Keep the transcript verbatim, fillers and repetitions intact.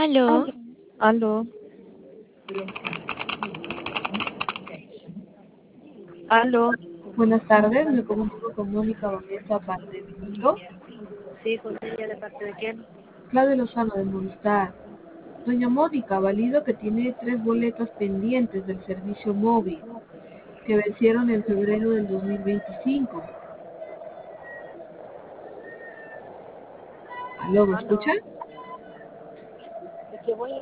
Aló, Aló, aló. Buenas tardes, me comunico con Mónica Baeza Valdebenito. sí, con ella, ¿de parte de quién? Claudio Lozano de Movistar. Doña Mónica, valido que tiene tres boletos pendientes del servicio móvil que vencieron en febrero del dos mil veinticinco. Aló, ¿me escucha? Aló, es que voy